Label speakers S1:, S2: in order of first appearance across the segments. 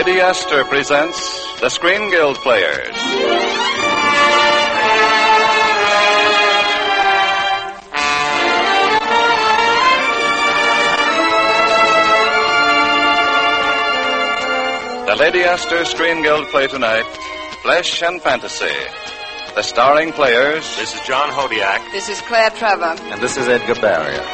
S1: Lady Esther presents the Screen Guild Players. The Lady Esther Screen Guild play tonight, Flesh and Fantasy. The starring players...
S2: This is John Hodiak.
S3: This is Claire Trevor.
S4: And this is Edgar Barrier.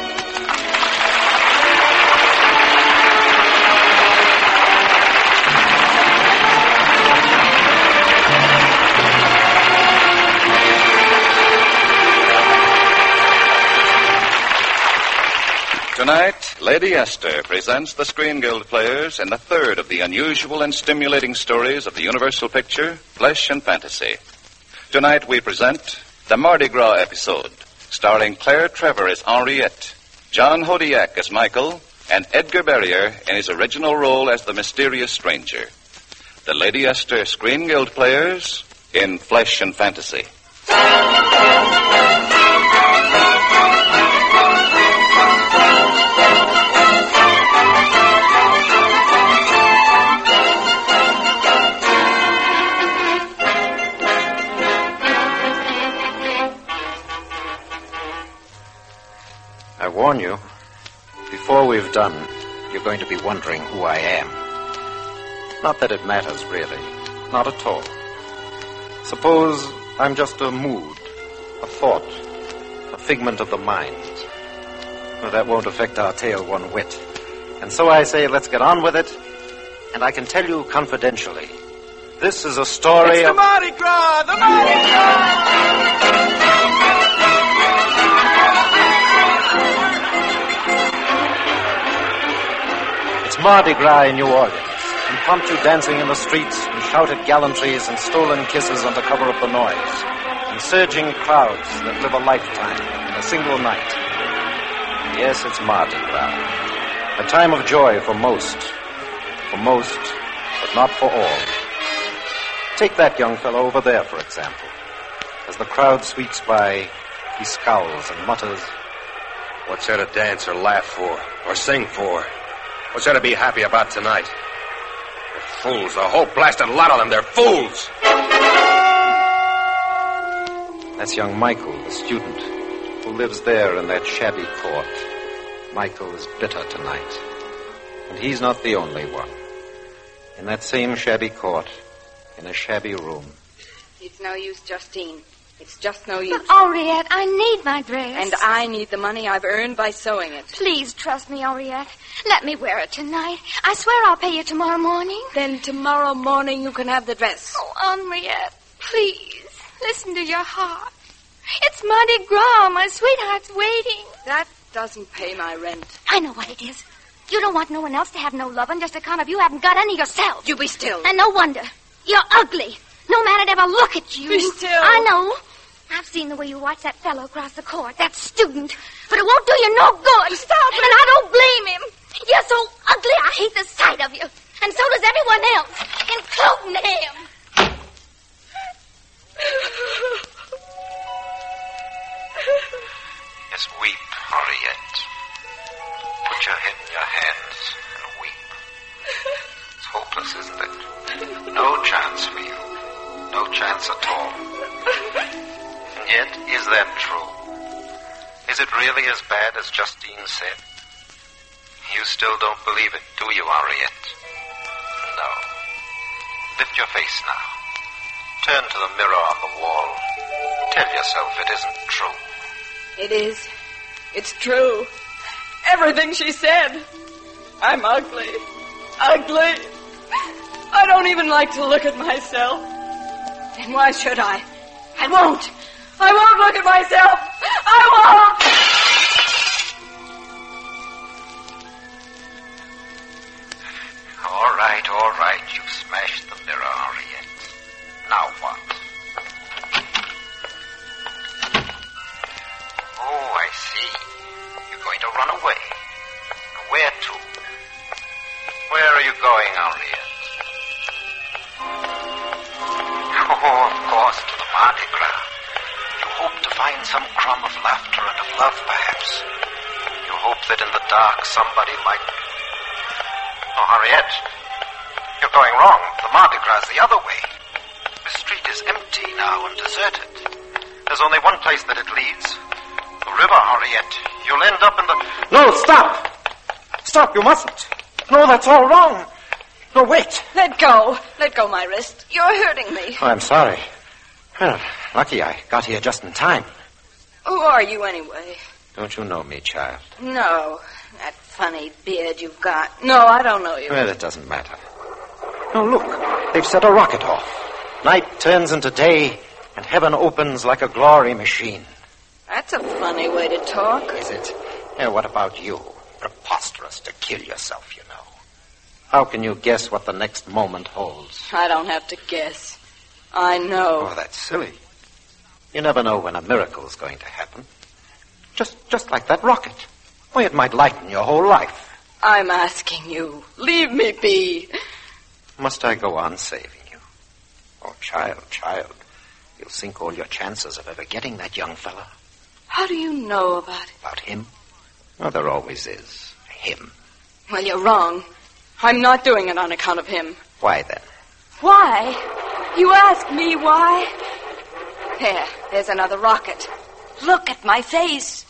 S1: Tonight, Lady Esther presents the Screen Guild Players in the third of the unusual and stimulating stories of the Universal picture, Flesh and Fantasy. Tonight we present the Mardi Gras episode, starring Claire Trevor as Henriette, John Hodiak as Michael, and Edgar Barrier in his original role as the mysterious stranger. The Lady Esther Screen Guild Players in Flesh and Fantasy.
S4: I warn you, before we've done, you're going to be wondering who I am. Not that it matters, really. Not at all. Suppose I'm just a mood, a thought, a figment of the mind. Well, that won't affect our tale one whit. And so I say, let's get on with it. And I can tell you confidentially, this is a story
S2: It's
S4: of...
S2: the Mardi Gras! The Mardi Gras!
S4: It's Mardi Gras in New Orleans, impromptu dancing in the streets and shouted gallantries and stolen kisses under cover of the noise, and surging crowds that live a lifetime in a single night. Yes, it's Mardi Gras, a time of joy for most, but not for all. Take that young fellow over there, for example. As the crowd sweeps by, he scowls and mutters,
S2: What's there to dance or laugh for, or sing for? What's there to be happy about tonight? They're fools, the whole blasted lot of them, they're fools!
S4: That's young Michael, the student, who lives there in that shabby court. Michael is bitter tonight. And he's not the only one. In that same shabby court, in a shabby room.
S3: It's no use, Justine. It's just no use.
S5: But, Henriette, I need my dress.
S3: And I need the money I've earned by sewing it.
S5: Please trust me, Henriette. Let me wear it tonight. I swear I'll pay you tomorrow morning.
S3: Then tomorrow morning you can have the dress.
S5: Oh, Henriette, please, listen to your heart. It's Mardi Gras. My sweetheart's waiting.
S3: That doesn't pay my rent.
S5: I know what it is. You don't want no one else to have no lovin' just account of you haven't got any yourself.
S3: You be still.
S5: And no wonder. You're ugly. No man would ever look at you.
S3: Be still.
S5: I know. I've seen the way you watch that fellow across the court, that student. But it won't do you no good.
S3: Stop
S5: it. And I don't blame him. You're so ugly, I hate the sight of you. And so does everyone else, including him.
S4: Yes, weep, Henriette. Put your head in your hands and weep. It's hopeless, isn't it? No chance for you. No chance at all. And yet, is that true? Is it really as bad as Justine said? You still don't believe it, do you, Henriette? No. Lift your face now. Turn to the mirror on the wall. Tell yourself it isn't true.
S3: It is. It's true. Everything she said. I'm ugly. Ugly. I don't even like to look at myself. Then why should I? I won't. I won't look at myself. I won't.
S4: All right. You've smashed the mirror, Henriette. Now what? Oh, I see. You're going to run away. Where to? Where are you going, Henriette? Oh, of course, to the Mardi Gras. You hope to find some crumb of laughter and of love, perhaps. You hope that in the dark somebody might... Oh, Henriette, you're you're going wrong. The Mardi Gras the other way. The street is empty now and deserted. There's only one place that it leads. The river, Henriette. You'll end up in the...
S6: No, stop! Stop, you mustn't. No, that's all wrong. No, wait.
S3: Let go. Let go my wrist. You're hurting me.
S6: Oh, I'm sorry. Well, lucky I got here just in time.
S3: Who are you anyway?
S6: Don't you know me, child?
S3: No. That funny beard you've got. No, I don't know you.
S6: Well, it doesn't matter. No, look. They've set a rocket off. Night turns into day, and heaven opens like a glory machine.
S3: That's a funny way to talk.
S6: Is it? What about you? Preposterous to kill yourself, you know. How can you guess what the next moment holds?
S3: I don't have to guess. I know.
S6: Oh, that's silly. You never know when a miracle's going to happen. Just like that rocket. Why, it might lighten your whole life.
S3: I'm asking you. Leave me be.
S6: Must I go on saving you? Oh, child. You'll sink all your chances of ever getting that young fella.
S3: How do you know about it?
S6: About him? Well, there always is. Him.
S3: Well, you're wrong. I'm not doing it on account of him.
S6: Why, then?
S3: Why? You ask me why? There's another rocket. Look at my face.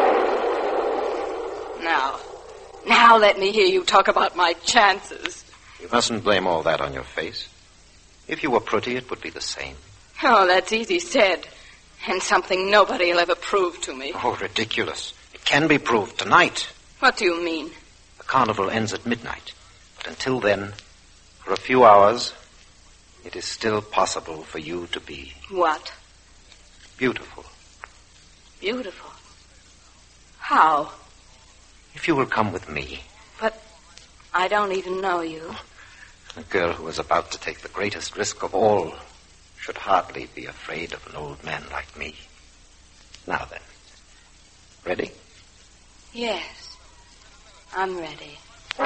S3: Now let me hear you talk about my chances.
S6: You mustn't blame all that on your face. If you were pretty, it would be the same.
S3: Oh, that's easy said. And something nobody will ever prove to me.
S6: Oh, ridiculous. It can be proved tonight.
S3: What do you mean?
S6: The carnival ends at midnight. But until then, for a few hours, it is still possible for you to be...
S3: What?
S6: Beautiful.
S3: Beautiful? How?
S6: If you will come with me.
S3: But I don't even know you.
S6: A girl who is about to take the greatest risk of all should hardly be afraid of an old man like me. Now then. Ready?
S3: Yes. I'm ready.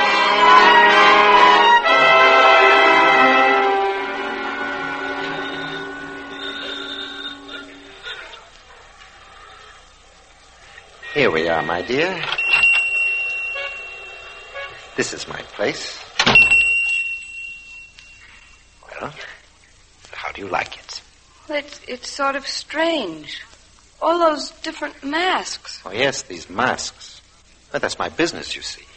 S6: Here we are, my dear. This is my place. Well, how do you like it?
S3: Well, it's sort of strange. All those different masks.
S6: Oh, yes, these masks. Well, that's my business, you see.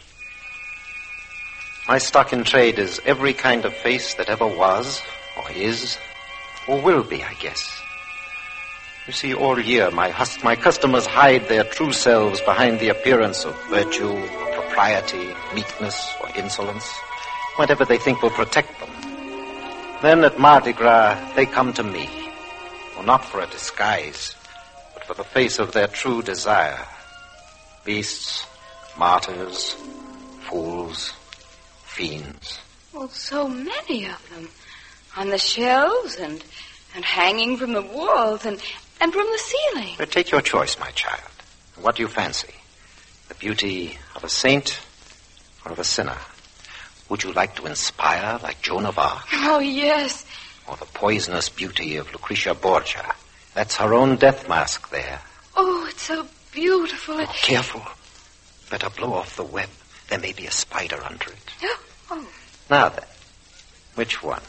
S6: My stock in trade is every kind of face that ever was, or is, or will be, I guess. You see, all year my customers hide their true selves behind the appearance of virtue, or propriety, meekness, or insolence, whatever they think will protect them. Then at Mardi Gras, they come to me, well, not for a disguise, but for the face of their true desire. Beasts, martyrs, fools, fiends.
S3: Oh, so many of them. On the shelves and hanging from the walls and from the ceiling.
S6: But take your choice, my child. What do you fancy? The beauty of a saint or of a sinner? Would you like to inspire like Joan of Arc?
S3: Oh, yes.
S6: Or the poisonous beauty of Lucretia Borgia? That's her own death mask there.
S3: Oh, it's so beautiful.
S6: Oh, careful. Better blow off the web. There may be a spider under it.
S3: Oh.
S6: Now then, which one?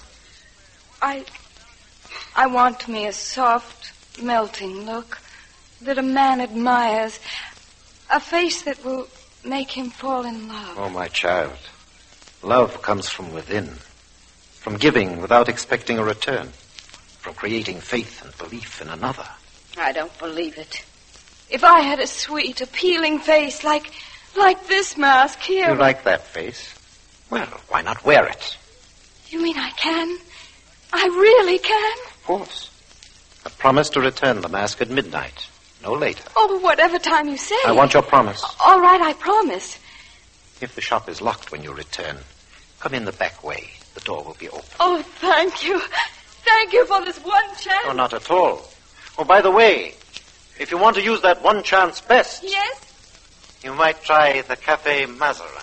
S3: I want me a soft, melting look that a man admires. A face that will make him fall in love.
S6: Oh, my child. Love comes from within. From giving without expecting a return. From creating faith and belief in another.
S3: I don't believe it. If I had a sweet, appealing face like this mask here...
S6: You like that face? Well, why not wear it?
S3: You mean I can? I really can?
S6: Of course. I promise to return the mask at midnight. No later.
S3: Oh, whatever time you say.
S6: I want your promise.
S3: All right, I promise.
S6: If the shop is locked when you return, come in the back way. The door will be open.
S3: Oh, thank you. Thank you for this one chance.
S6: Oh, not at all. Oh, by the way, if you want to use that one chance best...
S3: Yes?
S6: You might try the Cafe Mazarin.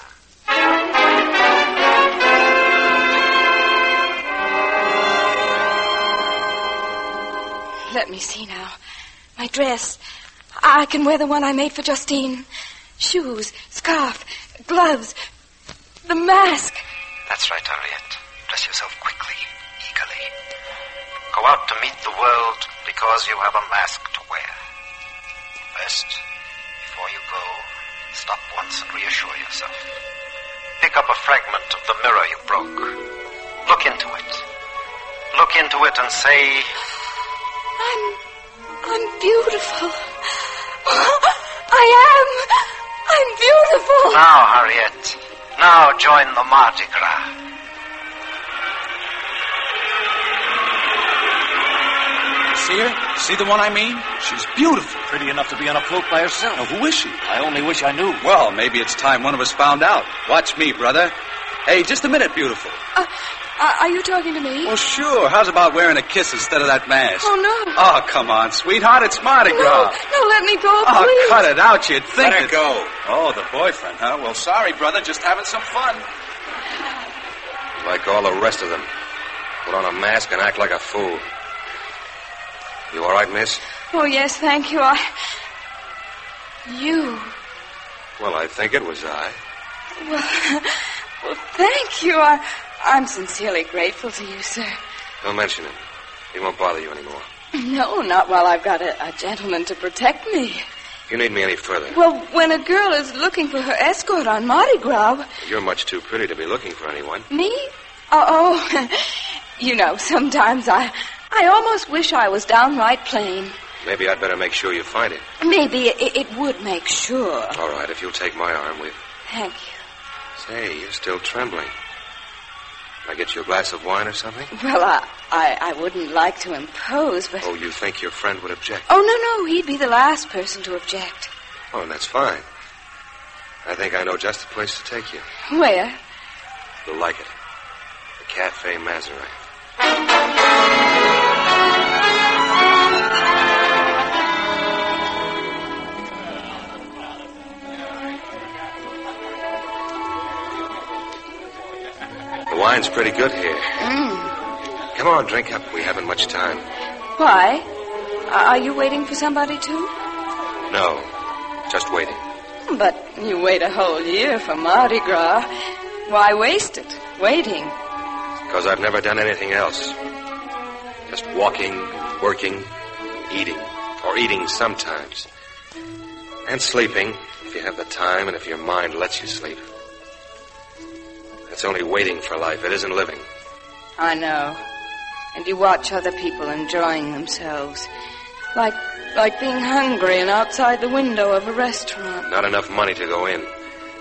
S3: Let me see now. My dress. I can wear the one I made for Justine. Shoes, scarf, gloves, the mask.
S4: That's right, Henriette. dress yourself quickly, eagerly. Go out to meet the world because you have a mask to wear. First, before you go, stop once and reassure yourself. Pick up a fragment of the mirror you broke. Look into it. Look into it and say...
S3: I'm beautiful. I'm beautiful.
S4: Now, Harriet. Now join the Mardi Gras.
S7: See her? See the one I mean? She's beautiful. Pretty enough to be on a float by herself. Now, who is she? I only wish I knew.
S8: Well, maybe it's time one of us found out. Watch me, brother. Hey, just a minute, beautiful.
S3: Are you talking to me?
S8: Well, sure. How's about wearing a kiss instead of that mask?
S3: Oh, no.
S8: Oh, come on, sweetheart. It's Mardi Gras.
S3: No, let me go,
S8: Oh,
S3: please.
S8: cut it out. You'd think
S7: Let her
S8: it.
S7: go.
S8: Oh, the boyfriend, huh? Well, sorry, brother. Just having some fun.
S2: Like all the rest of them. Put on a mask and act like a fool. You all right, miss?
S3: Oh, yes, thank you. You.
S2: Well, I think it was I.
S3: Well, thank you. I'm sincerely grateful to you, sir.
S2: Don't mention it. He won't bother you anymore.
S3: No, not while I've got a gentleman to protect me.
S2: If you need me any further,
S3: Well, when a girl is looking for her escort on Mardi Gras...
S2: you're much too pretty to be looking for anyone.
S3: Me? Oh, you know, sometimes I almost wish I was downright plain.
S2: Maybe I'd better make sure you find it.
S3: Maybe it would make sure.
S2: All right, if you'll take my arm, we...
S3: Thank you.
S2: Say, you're still trembling. Can I get you a glass of wine or something?
S3: Well, I wouldn't like to impose, but...
S2: Oh, you think your friend would object?
S3: Oh, no, he'd be the last person to object.
S2: Oh, and that's fine. I think I know just the place to take you.
S3: Where?
S2: You'll like it. The Cafe Mazarin. The wine's pretty good here. Come on, drink up. We haven't much time.
S3: Why? Are you waiting for somebody too?
S2: No, just waiting.
S3: But you wait a whole year for Mardi Gras. Why waste it, waiting?
S2: Because I've never done anything else. Just walking, working, eating. Or eating sometimes. And sleeping, if you have the time and if your mind lets you sleep. It's only waiting for life. It isn't living.
S3: I know. And you watch other people enjoying themselves. Like being hungry and outside the window of a restaurant.
S2: Not enough money to go in.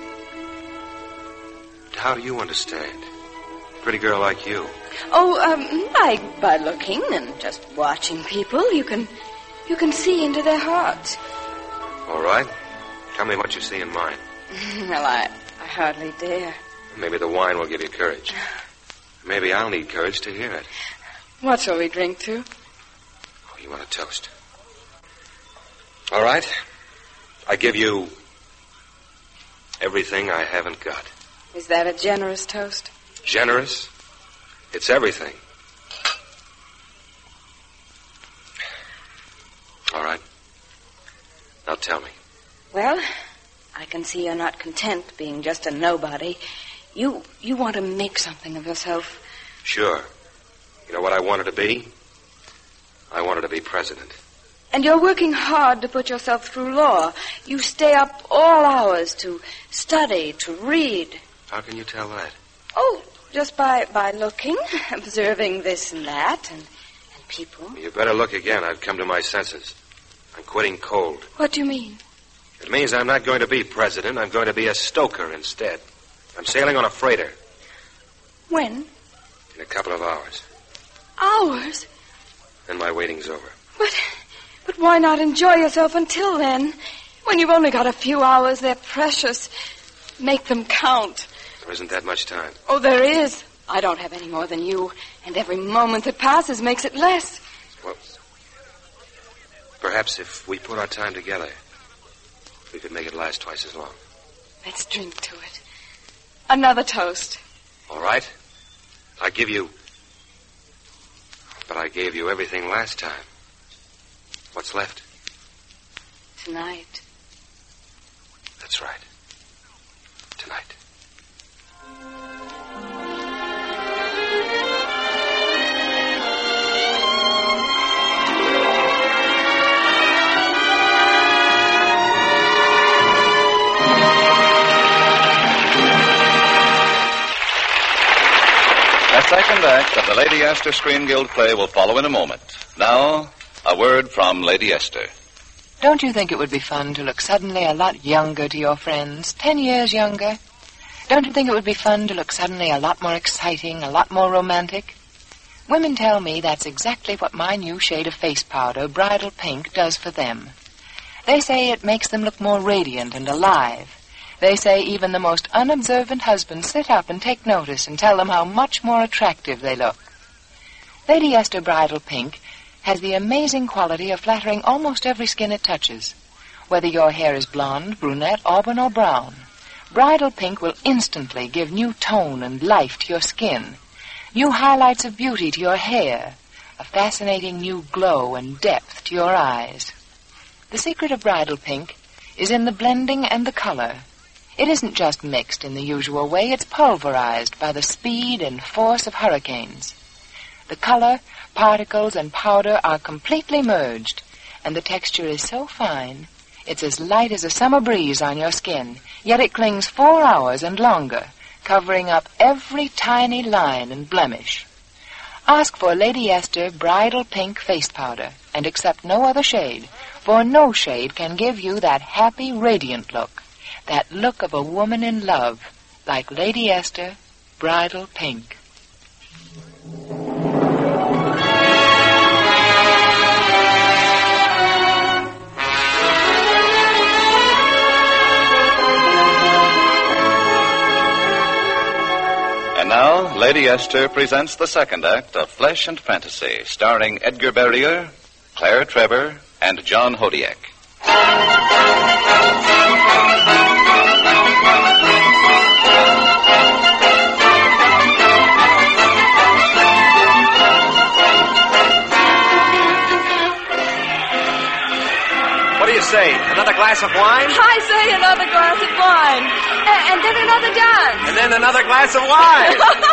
S2: How do you understand? Pretty girl like you.
S3: Oh, by looking and just watching people, you can see into their hearts.
S2: All right. Tell me what you see in mine.
S3: Well, I hardly dare.
S2: Maybe the wine will give you courage. Maybe I'll need courage to hear it.
S3: What shall we drink to?
S2: Oh, you want a toast? All right. I give you everything I haven't got.
S3: Is that a generous toast?
S2: Generous? It's everything. All right. Now tell me.
S3: Well, I can see you're not content being just a nobody. You want to make something of yourself.
S2: Sure. You know what I wanted to be? I wanted to be president.
S3: And you're working hard to put yourself through law. You stay up all hours to study, to read.
S2: How can you tell that?
S3: Oh, just by looking, observing this and that, and people.
S2: You better look again. I've come to my senses. I'm quitting cold.
S3: What do you mean?
S2: It means I'm not going to be president. I'm going to be a stoker instead. I'm sailing on a freighter.
S3: When?
S2: In a couple of hours.
S3: Hours?
S2: Then my waiting's over.
S3: But why not enjoy yourself until then? When you've only got a few hours, they're precious. Make them count.
S2: There isn't that much time.
S3: Oh, there is. I don't have any more than you, and every moment that passes makes it less.
S2: Well, perhaps if we put our time together, we could make it last twice as long.
S3: Let's drink to it. Another toast.
S2: All right. I give you... But I gave you everything last time. What's left?
S3: Tonight.
S2: That's right. Tonight.
S1: second act of the Lady Esther Screen Guild play will follow in a moment. Now, a word from Lady Esther.
S9: Don't you think it would be fun to look suddenly a lot younger to your friends, 10 years younger? Don't you think it would be fun to look suddenly a lot more exciting, a lot more romantic? Women tell me that's exactly what my new shade of face powder, Bridal Pink, does for them. They say it makes them look more radiant and alive. They say even the most unobservant husbands sit up and take notice and tell them how much more attractive they look. Lady Esther Bridal Pink has the amazing quality of flattering almost every skin it touches. Whether your hair is blonde, brunette, auburn, or brown, Bridal Pink will instantly give new tone and life to your skin, new highlights of beauty to your hair, a fascinating new glow and depth to your eyes. The secret of Bridal Pink is in the blending and the color. It isn't just mixed in the usual way, it's pulverized by the speed and force of hurricanes. The color, particles, and powder are completely merged, and the texture is so fine, it's as light as a summer breeze on your skin, yet it clings 4 hours and longer, covering up every tiny line and blemish. Ask for Lady Esther Bridal Pink Face Powder, and accept no other shade, for no shade can give you that happy, radiant look, that look of a woman in love, like Lady Esther Bridal Pink.
S1: And now, Lady Esther presents the second act of Flesh and Fantasy, starring Edgar Barrier, Claire Trevor, and John Hodiak.
S2: What do you say? Another glass of wine?
S3: I say another glass of wine. And then another dance.
S2: And then another glass of wine.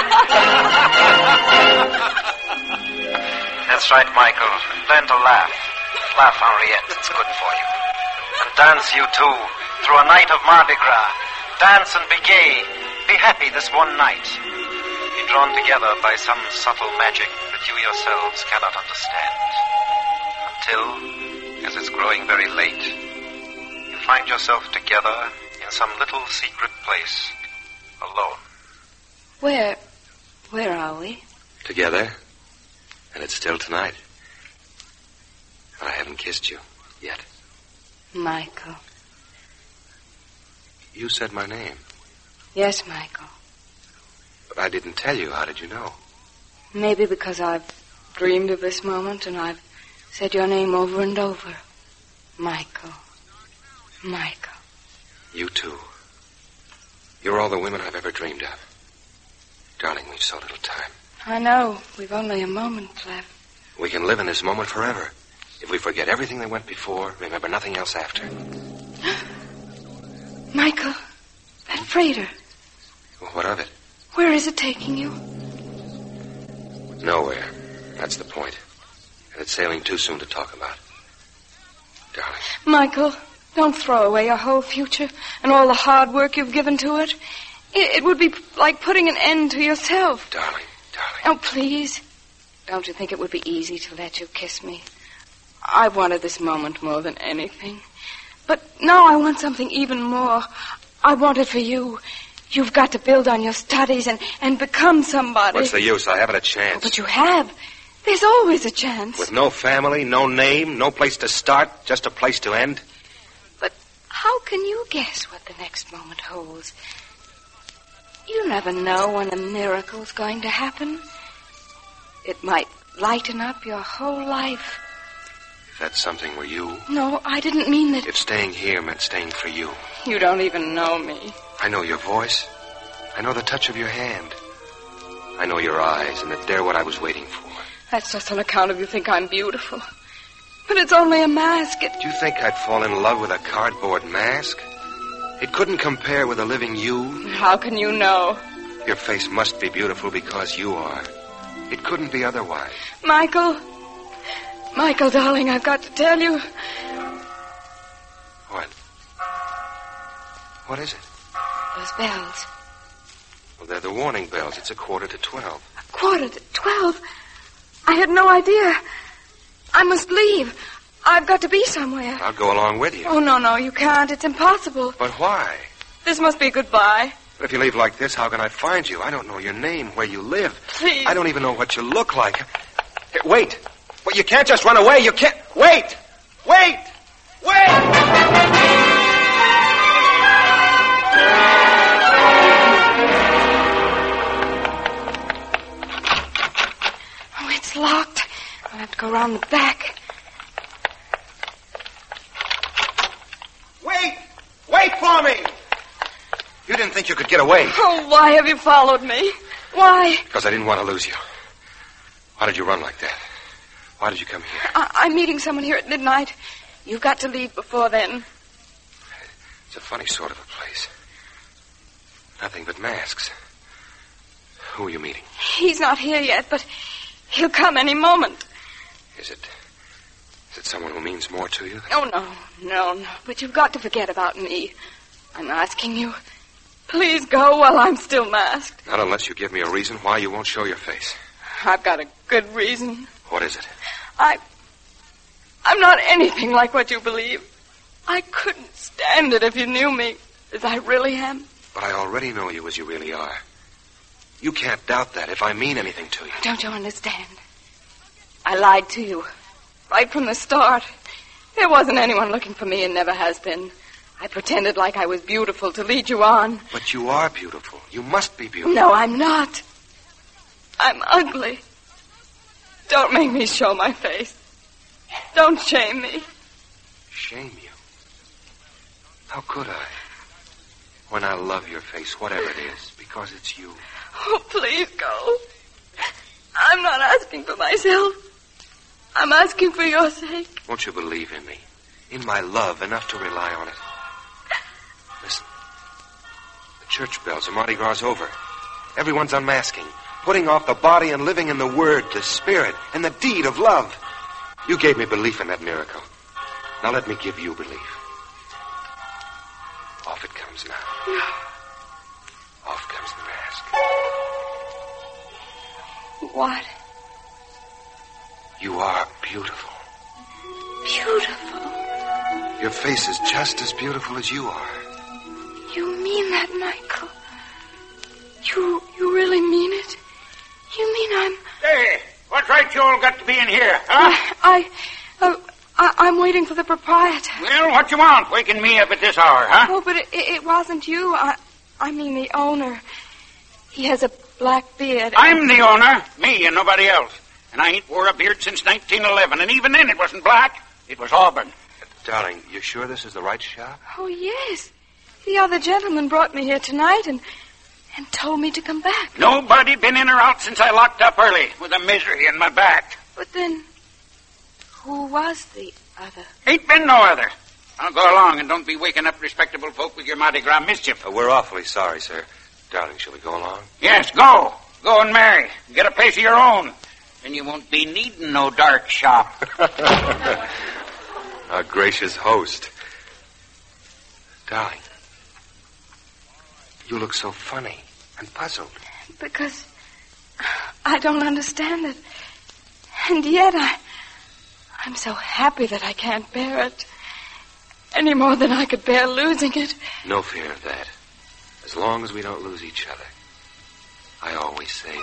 S4: That's right, Michael. Learn to laugh. Laugh, Henriette. It's good for you. And dance, you too, through a night of Mardi Gras. Dance and be gay. Be happy this one night. Be drawn together by some subtle magic that you yourselves cannot understand. Until, as it's growing very late, you find yourself together in some little secret place, alone.
S3: Where are we?
S2: Together. And it's still tonight. But I haven't kissed you yet.
S3: Michael.
S2: You said my name.
S3: Yes, Michael.
S2: But I didn't tell you. How did you know?
S3: Maybe because I've dreamed of this moment and I've said your name over and over. Michael. Michael.
S2: You too. You're all the women I've ever dreamed of. Darling, we've so little time.
S3: I know. We've only a moment left.
S2: We can live in this moment forever. If we forget everything that went before, remember nothing else after.
S3: Michael, that freighter.
S2: Well, what of it?
S3: Where is it taking you?
S2: Nowhere. That's the point. And it's sailing too soon to talk about. Darling.
S3: Michael, don't throw away your whole future and all the hard work you've given to it. It would be like putting an end to yourself.
S2: Darling.
S3: Oh, please. Don't you think it would be easy to let you kiss me? I've wanted this moment more than anything. But now I want something even more. I want it for you. You've got to build on your studies and become somebody.
S2: What's the use? I haven't a chance.
S3: Oh, but you have. There's always a chance.
S2: With no family, no name, no place to start, just a place to end?
S3: But how can you guess what the next moment holds? You never know when a miracle's going to happen. It might lighten up your whole life.
S2: If that something were you...
S3: No, I didn't mean that...
S2: If staying here meant staying for you.
S3: You don't even know me.
S2: I know your voice. I know the touch of your hand. I know your eyes, and that they're what I was waiting for.
S3: That's just on account of you think I'm beautiful. But it's only a mask.
S2: Do you think I'd fall in love with a cardboard mask? It couldn't compare with a living you.
S3: How can you know?
S2: Your face must be beautiful because you are. It couldn't be otherwise.
S3: Michael, darling, I've got to tell you.
S2: What? What is it?
S3: Those bells.
S2: Well, they're the warning bells. It's 11:45.
S5: 12:15. I had no idea. I must leave. I've got to be somewhere.
S2: I'll go along with you.
S5: Oh, no, you can't. It's impossible.
S2: But why?
S5: This must be goodbye.
S2: But if you leave like this, how can I find you? I don't know your name, where you live.
S5: Please.
S2: I don't even know what you look like. Here, wait. Well, you can't just run away. You can't. Wait! Wait!
S5: Oh, it's locked. I'll have to go around the back.
S2: Wait for me! You didn't think you could get away.
S3: Oh, why have you followed me? Why?
S2: Because I didn't want to lose you. Why did you run like that? Why did you come here?
S5: I'm meeting someone here at midnight. You've got to leave before then.
S2: It's a funny sort of a place. Nothing but masks. Who are you meeting?
S5: He's not here yet, but he'll come any moment.
S2: Is it someone who means more to you?
S5: Oh, no. But you've got to forget about me. I'm asking you. Please go while I'm still masked.
S2: Not unless you give me a reason why you won't show your face.
S5: I've got a good reason.
S2: What is it?
S5: I'm not anything like what you believe. I couldn't stand it if you knew me as I really am.
S2: But I already know you as you really are. You can't doubt that if I mean anything to you.
S5: Don't you understand? I lied to you. Right from the start. There wasn't anyone looking for me and never has been. I pretended like I was beautiful to lead you on.
S2: But you are beautiful. You must be beautiful.
S5: No, I'm not. I'm ugly. Don't make me show my face. Don't shame me.
S2: Shame you? How could I? When I love your face, whatever it is, because it's you.
S5: Oh, please go. I'm not asking for myself. I'm asking for your sake.
S2: Won't you believe in me? In my love, enough to rely on it. Listen. The church bells, the Mardi Gras over. Everyone's unmasking, putting off the body and living in the word, the spirit, and the deed of love. You gave me belief in that miracle. Now let me give you belief. Off it comes now.
S5: No.
S2: Off comes the mask.
S5: What?
S2: You are beautiful.
S5: Beautiful?
S2: Your face is just as beautiful as you are.
S5: You mean that, Michael? You really mean it? You mean I'm...
S10: Hey, what right you all got to be in here, huh?
S5: I'm waiting for the proprietor.
S10: Well, what you want, waking me up at this hour, huh?
S5: Oh, but it wasn't you. I mean the owner. He has a black beard.
S10: I'm the owner, me and nobody else. And I ain't wore a beard since 1911, and even then it wasn't black. It was auburn.
S2: Darling, you sure this is the right shop?
S5: Oh, yes. The other gentleman brought me here tonight and told me to come back.
S10: Nobody been in or out since I locked up early with a misery in my back.
S5: But then, who was the other?
S10: Ain't been no other. I'll go along and don't be waking up respectable folk with your Mardi Gras mischief.
S2: We're awfully sorry, sir. Darling, shall we go along?
S10: Yes, go. Go and marry. Get a place of your own. Then you won't be needing no dark shop.
S2: Our gracious host. Darling, you look so funny and puzzled.
S5: Because I don't understand it. And yet I'm so happy that I can't bear it. Any more than I could bear losing it.
S2: No fear of that. As long as we don't lose each other. I always say...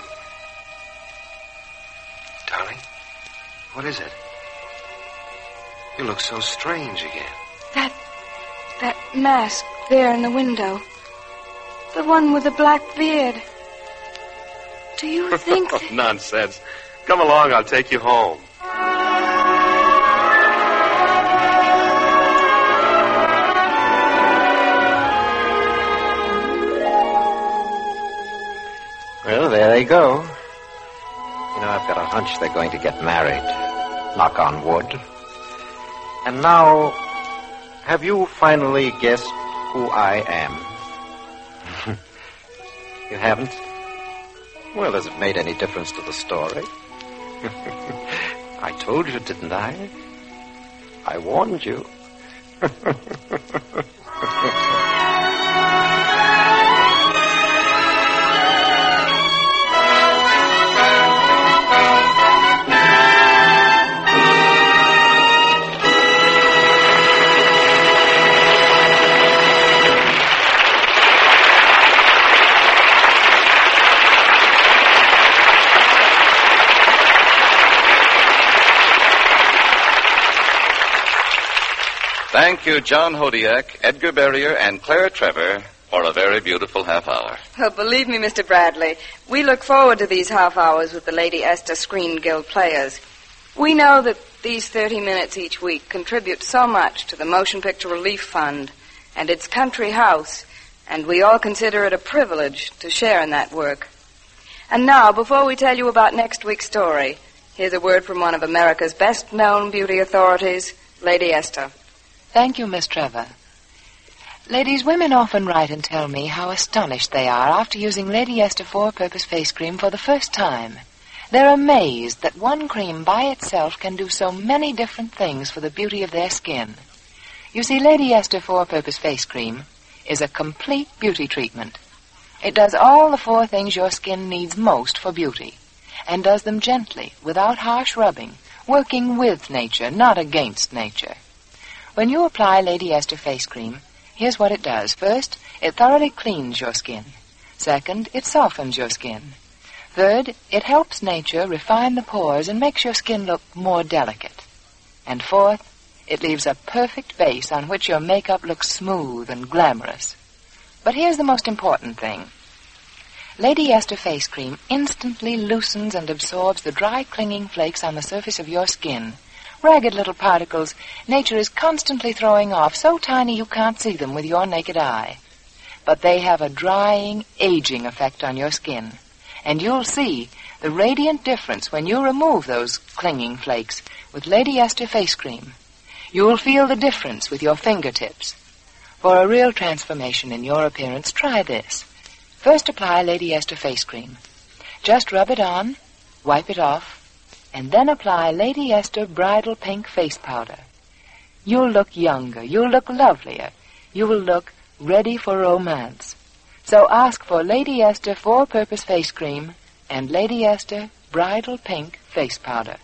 S2: Darling, what is it? You look so strange again.
S5: That mask there in the window. The one with the black beard. Do you think that...
S2: Nonsense. Come along, I'll take you home.
S6: Well, there they go. You know, I've got a hunch they're going to get married. Knock on wood. And now, have you finally guessed who I am? You haven't? Well, has it made any difference to the story? I told you, didn't I? I warned you.
S1: Thank you, John Hodiak, Edgar Barrier, and Claire Trevor, for a very beautiful half hour.
S5: Oh, believe me, Mr. Bradley, we look forward to these half hours with the Lady Esther Screen Guild players. We know that these 30 minutes each week contribute so much to the Motion Picture Relief Fund and its country house, and we all consider it a privilege to share in that work. And now, before we tell you about next week's story, here's a word from one of America's best-known beauty authorities, Lady Esther.
S9: Thank you, Miss Trevor. Ladies, women often write and tell me how astonished they are after using Lady Esther Four-Purpose Face Cream for the first time. They're amazed that one cream by itself can do so many different things for the beauty of their skin. You see, Lady Esther Four-Purpose Face Cream is a complete beauty treatment. It does all the 4 things your skin needs most for beauty, and does them gently, without harsh rubbing, working with nature, not against nature. When you apply Lady Esther Face Cream, here's what it does. First, it thoroughly cleans your skin. Second, it softens your skin. Third, it helps nature refine the pores and makes your skin look more delicate. And fourth, it leaves a perfect base on which your makeup looks smooth and glamorous. But here's the most important thing. Lady Esther Face Cream instantly loosens and absorbs the dry, clinging flakes on the surface of your skin. Ragged little particles nature is constantly throwing off, so tiny you can't see them with your naked eye. But they have a drying, aging effect on your skin. And you'll see the radiant difference when you remove those clinging flakes with Lady Esther Face Cream. You'll feel the difference with your fingertips. For a real transformation in your appearance, try this. First apply Lady Esther Face Cream. Just rub it on, wipe it off, and then apply Lady Esther Bridal Pink Face Powder. You'll look younger, you'll look lovelier, you will look ready for romance. So ask for Lady Esther Four-Purpose Face Cream and Lady Esther Bridal Pink Face Powder.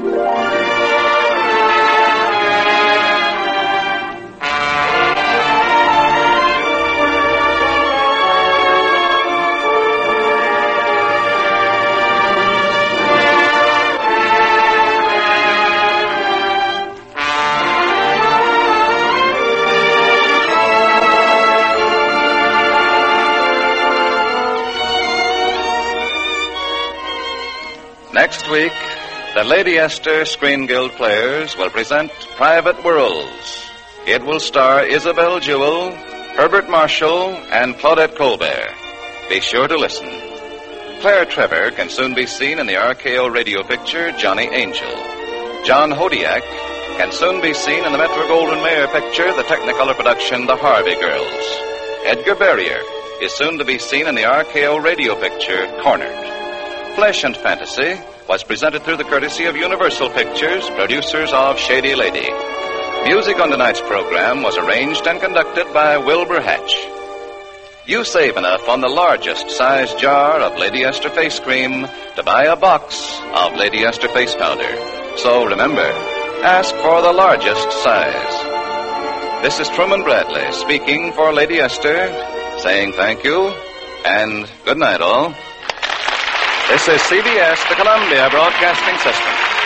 S1: Next week, the Lady Esther Screen Guild players will present Private Worlds. It will star Isabel Jewell, Herbert Marshall, and Claudette Colbert. Be sure to listen. Claire Trevor can soon be seen in the RKO radio picture Johnny Angel. John Hodiak can soon be seen in the Metro-Goldwyn-Mayer picture, the Technicolor production The Harvey Girls. Edgar Barrier is soon to be seen in the RKO radio picture Cornered. Flesh and Fantasy was presented through the courtesy of Universal Pictures, producers of Shady Lady. Music on tonight's program was arranged and conducted by Wilbur Hatch. You save enough on the largest size jar of Lady Esther Face Cream to buy a box of Lady Esther Face Powder. So remember, ask for the largest size. This is Truman Bradley speaking for Lady Esther, saying thank you and good night all. This is CBS, the Columbia Broadcasting System.